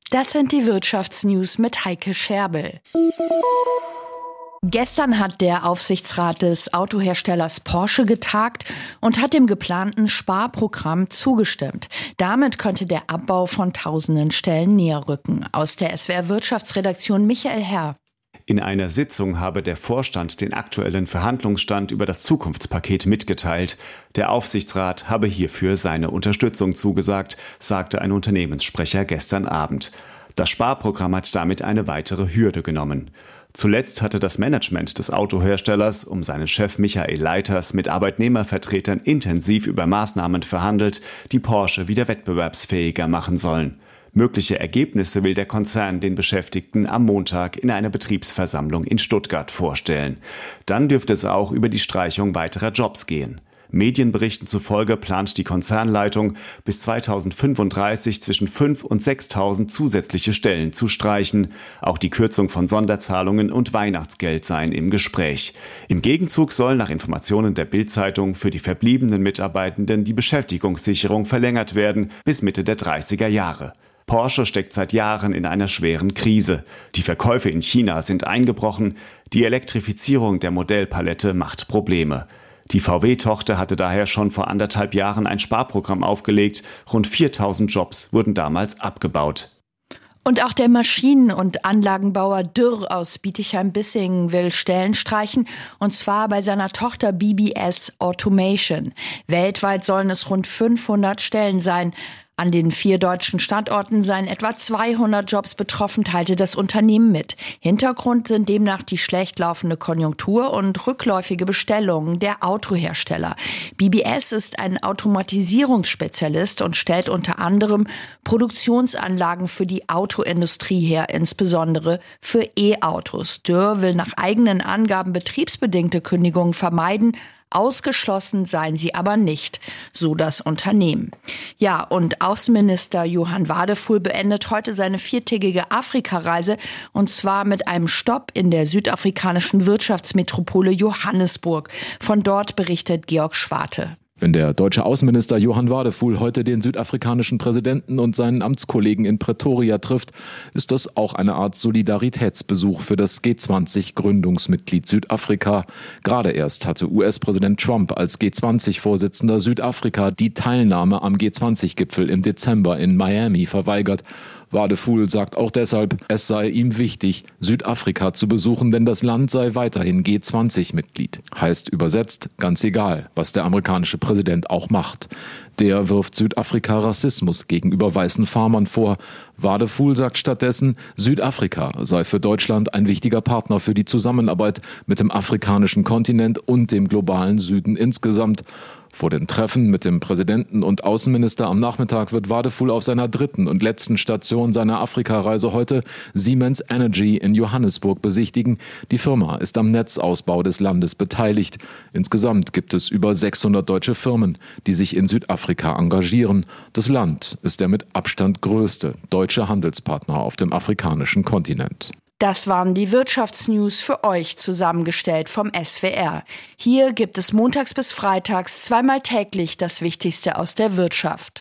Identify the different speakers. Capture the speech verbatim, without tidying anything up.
Speaker 1: Das sind die Wirtschaftsnews mit Heike Scherbel. Gestern hat der Aufsichtsrat des Autoherstellers Porsche getagt und hat dem geplanten Sparprogramm zugestimmt. Damit könnte der Abbau von tausenden Stellen näher rücken. Aus der S W R Wirtschaftsredaktion Michael Herr.
Speaker 2: In einer Sitzung habe der Vorstand den aktuellen Verhandlungsstand über das Zukunftspaket mitgeteilt. Der Aufsichtsrat habe hierfür seine Unterstützung zugesagt, sagte ein Unternehmenssprecher gestern Abend. Das Sparprogramm hat damit eine weitere Hürde genommen. Zuletzt hatte das Management des Autoherstellers um seinen Chef Michael Leiters mit Arbeitnehmervertretern intensiv über Maßnahmen verhandelt, die Porsche wieder wettbewerbsfähiger machen sollen. Mögliche Ergebnisse will der Konzern den Beschäftigten am Montag in einer Betriebsversammlung in Stuttgart vorstellen. Dann dürfte es auch über die Streichung weiterer Jobs gehen. Medienberichten zufolge plant die Konzernleitung, bis zweitausendfünfunddreißig zwischen fünftausend und sechstausend zusätzliche Stellen zu streichen. Auch die Kürzung von Sonderzahlungen und Weihnachtsgeld seien im Gespräch. Im Gegenzug soll nach Informationen der Bild-Zeitung für die verbliebenen Mitarbeitenden die Beschäftigungssicherung verlängert werden bis Mitte der dreißiger Jahre. Porsche steckt seit Jahren in einer schweren Krise. Die Verkäufe in China sind eingebrochen. Die Elektrifizierung der Modellpalette macht Probleme. Die V W-Tochter hatte daher schon vor anderthalb Jahren ein Sparprogramm aufgelegt. Rund viertausend Jobs wurden damals abgebaut.
Speaker 1: Und auch der Maschinen- und Anlagenbauer Dürr aus Bietigheim-Bissingen will Stellen streichen, und zwar bei seiner Tochter B B S Automation. Weltweit sollen es rund fünfhundert Stellen sein. An den vier deutschen Standorten seien etwa zweihundert Jobs betroffen, teilte das Unternehmen mit. Hintergrund sind demnach die schlecht laufende Konjunktur und rückläufige Bestellungen der Autohersteller. B B S ist ein Automatisierungsspezialist und stellt unter anderem Produktionsanlagen für die Autoindustrie her, insbesondere für E-Autos. Dürr will nach eigenen Angaben betriebsbedingte Kündigungen vermeiden. Ausgeschlossen seien sie aber nicht, so das Unternehmen. Ja, und Außenminister Johann Wadefuhl beendet heute seine viertägige Afrikareise, und zwar mit einem Stopp in der südafrikanischen Wirtschaftsmetropole Johannesburg. Von dort berichtet Georg Schwarte.
Speaker 3: Wenn der deutsche Außenminister Johann Wadefuhl heute den südafrikanischen Präsidenten und seinen Amtskollegen in Pretoria trifft, ist das auch eine Art Solidaritätsbesuch für das G zwanzig Gründungsmitglied Südafrika. Gerade erst hatte U S-Präsident Trump als G zwanzig Vorsitzender Südafrika die Teilnahme am G zwanzig Gipfel im Dezember in Miami verweigert. Wadefuhl sagt auch deshalb, es sei ihm wichtig, Südafrika zu besuchen, denn das Land sei weiterhin G zwanzig Mitglied. Heißt übersetzt, ganz egal, was der amerikanische Präsident auch macht. Der wirft Südafrika Rassismus gegenüber weißen Farmern vor. Wadefuhl sagt stattdessen, Südafrika sei für Deutschland ein wichtiger Partner für die Zusammenarbeit mit dem afrikanischen Kontinent und dem globalen Süden insgesamt. Vor den Treffen mit dem Präsidenten und Außenminister am Nachmittag wird Wadefuhl auf seiner dritten und letzten Station seiner Afrikareise heute Siemens Energy in Johannesburg besichtigen. Die Firma ist am Netzausbau des Landes beteiligt. Insgesamt gibt es über sechshundert deutsche Firmen, die sich in Südafrika engagieren. Das Land ist der mit Abstand größte deutsche Handelspartner auf dem afrikanischen Kontinent.
Speaker 1: Das waren die Wirtschaftsnews für euch, zusammengestellt vom S W R. Hier gibt es montags bis freitags zweimal täglich das Wichtigste aus der Wirtschaft.